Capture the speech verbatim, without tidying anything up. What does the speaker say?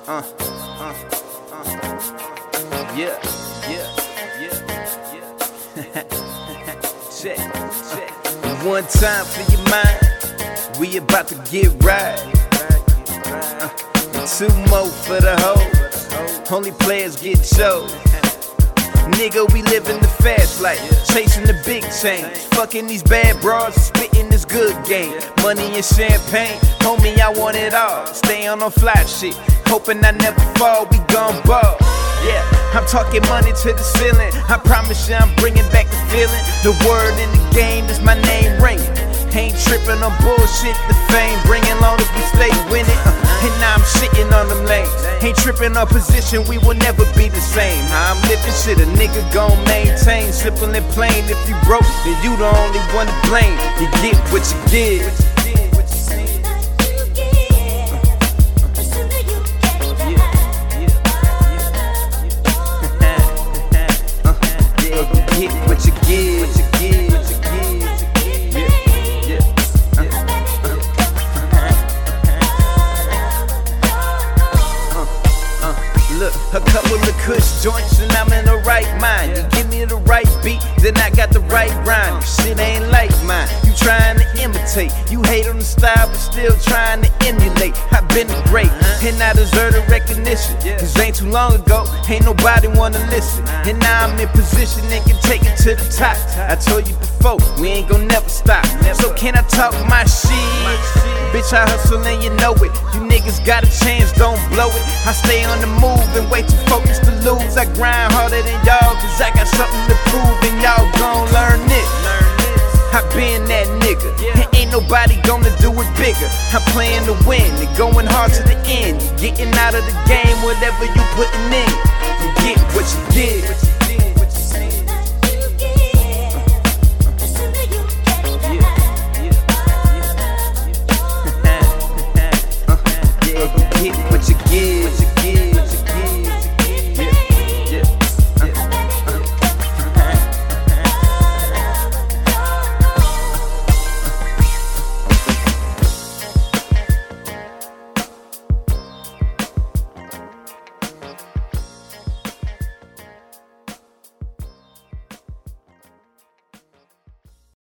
Uh, uh, uh. Yeah, yeah, yeah, yeah. Check, check. One time for your mind, we about to get right. Uh, two more for the hoe, only players get chose. Nigga, we living the fast life, chasing the big change, fucking these bad broads, spitting this good game. Money and champagne, homie, I want it all. Stay on no fly shit, hoping I never fall, we gon' ball. Yeah, I'm talking money to the ceiling. I promise you I'm bringing back the feeling. The word in the game is my name ringing. Ain't tripping on bullshit, the fame bringing long as we stay winning. Uh, and now I'm shitting on them lanes. Ain't tripping on position, we will never be the same. How I'm living shit, a nigga gon' maintain. Simple and plain, if you broke, then you the only one to blame. You get what you give. Get what you give, what you give, what you give, yeah, yeah. Uh, uh, uh. Look, a couple of kush joints and I'm in the right mind. You give me the right beat, then I got the right rhyme. Shit ain't like mine, you trying to imitate. You hate on the style, but still trying to emulate. I've been great, and I deserve the recognition. Cause ain't too long ago, ain't nobody wanna listen. And now I'm in position and can take it to the top. I told you before, we ain't gon' never stop. So can I talk my shit? Bitch, I hustle and you know it. You niggas got a chance, don't blow it. I stay on the move and way too focused to lose. I grind harder than y'all, cause I got something to prove, and y'all gon' learn it. I been that nigga, and ain't nobody gonna do it bigger. I'm playing to win, and going hard to the end. You getting out of the game, whatever you putting in. You get what you give.